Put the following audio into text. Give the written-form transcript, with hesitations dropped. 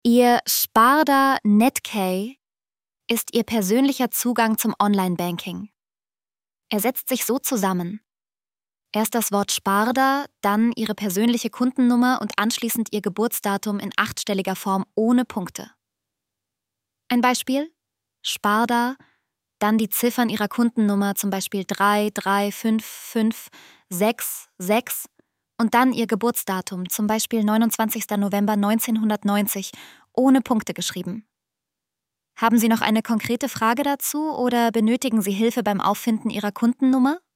Ihr Sparda Netkey ist Ihr persönlicher Zugang zum Online-Banking. Er setzt sich so zusammen. Erst das Wort Sparda, dann Ihre persönliche Kundennummer und anschließend Ihr Geburtsdatum in 8-stelliger Form ohne Punkte. Ein Beispiel: Sparda, dann die Ziffern Ihrer Kundennummer, zum Beispiel 3355666 und dann Ihr Geburtsdatum, zum Beispiel 29. November 1990, ohne Punkte geschrieben. Haben Sie noch eine konkrete Frage dazu oder benötigen Sie Hilfe beim Auffinden Ihrer Kundennummer?